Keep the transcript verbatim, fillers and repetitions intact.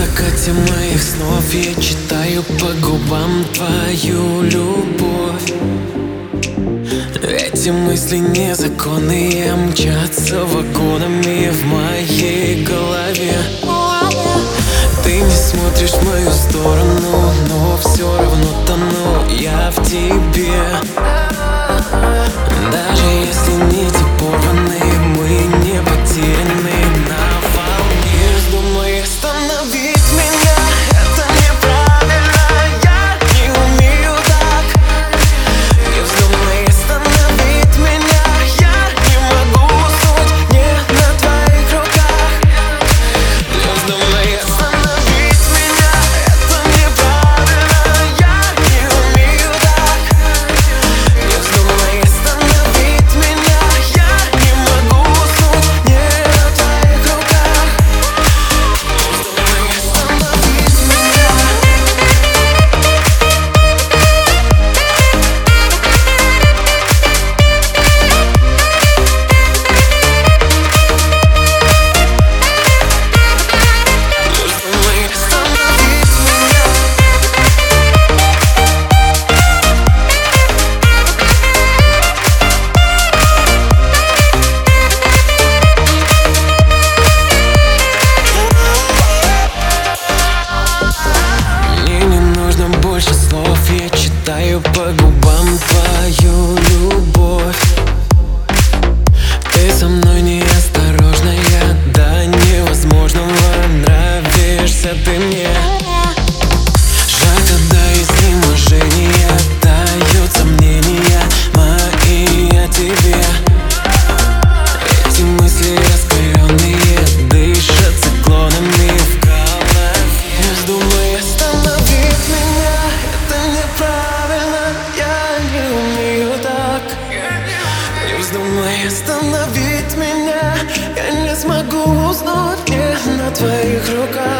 закате моих снов я читаю по губам твою любовь. Эти мысли незаконные мчатся вагонами в моей голове. Ты не смотришь в мою сторону, но все равно тону я в тебе. Даже если нити порваны, мы не потеряны на волне. Вздумай остановить меня, это неправильно, я не умею так. Не вздумай остановить меня, я не могу уснуть не на твоих руках. Не вздумай остановить меня, это неправильно, я не умею так. Не вздумай остановить меня, я не могу уснуть не на твоих руках. Не вздумай остановить меня. Мне не нужно больше слов, я читаю по губам твою любовь. Ты со мной неосторожная, до невозможного нравишься ты мне. Жаль, когда изнеможения дают сомнения мои о тебе. Эти мысли раскаленные дышат циклонами в голове. Не вздумай остановить меня, это неправильно, я не умею так. Не вздумай остановить меня, я не смогу уснуть не на твоих руках.